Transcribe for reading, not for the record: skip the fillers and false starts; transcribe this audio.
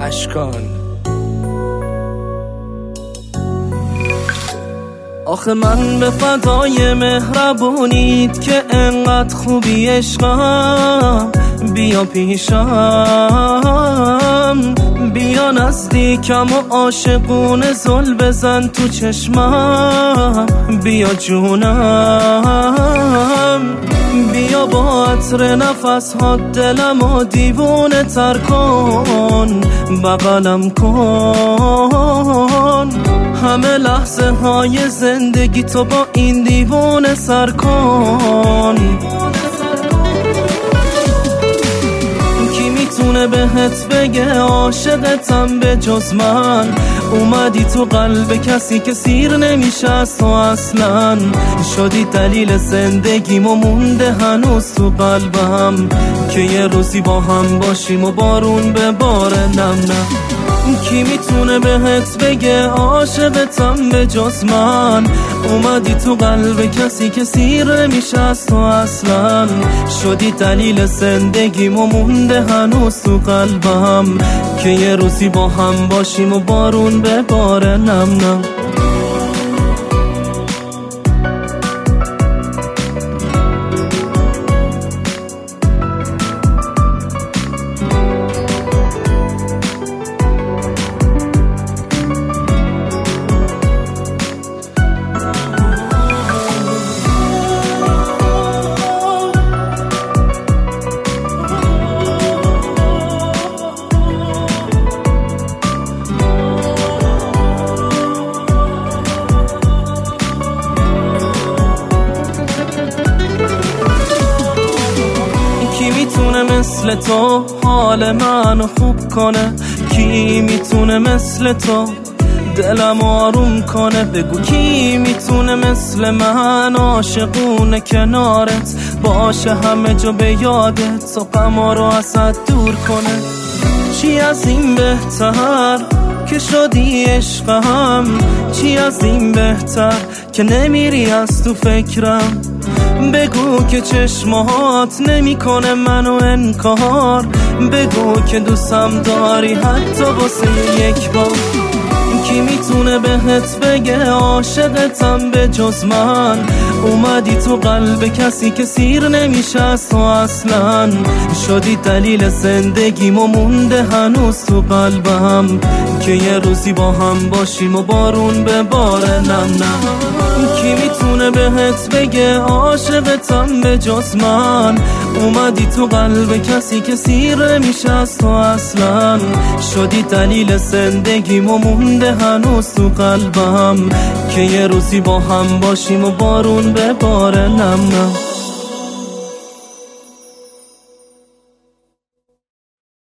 اشکان. آخه من به فدای مهربونیت که انقدر خوبی عشقم، بیا پیشم، بیا نزدیکم و عاشقونه زل بزن تو چشمم، بیا جونم، بیا با عطر نفس ها دلم و دیوونه تر کن، بغلم کن، همه لحظه های زندگی تو با این دیوونه سر کن. کی میتونه بهت بگه عاشقتم به جز من؟ اومدی تو قلب کسی که سیر نمیشه از تو اصلا، شدی دلیل زندگیم و مونده هنوز تو قلبم که یه روزی با هم باشیم و بارون به باره نم نم. کی میتونه بهت بگه عاشقتم به جز من؟ اومدی تو قلب کسی که سیر نمیشه از تو اصلا، شدی دلیل زندگیم و مونده هنوز تو قلبم که یه روزی با هم باشیم و بارون به باره نم نم. کی میتونه مثل تو حال منو خوب کنه؟ کی میتونه مثل تو دلم آروم کنه؟ بگو کی میتونه مثل من عاشقونه کنارت باشه، همه جا به یادت تو غما رو ازت دور کنه؟ چی از این بهتر که شدی عشقم؟ چی از این بهتر که نمیری از تو فکرم؟ بگو که چشمات نمیکنه منو انکار، بگو که دوستم داری حتی واسه یک بار. کی میتونه بهت بگه عاشقتم به جز من؟ اومدی تو قلب کسی که سیر نمیشه از تو اصلا، شدی دلیل زندگیم و مونده هنوز تو قلبم که یه روزی با هم باشیم و بارون به باره نم نم. کی میتونه بهت بگه عاشقتم به جز من؟ اومدی تو قلب کسی که سیر نمیشه از تو اصلا، شدی دلیل زندگیم و مونده هنوز تو قلبم که یه روزی با هم باشیم و بارون به باره نم نم.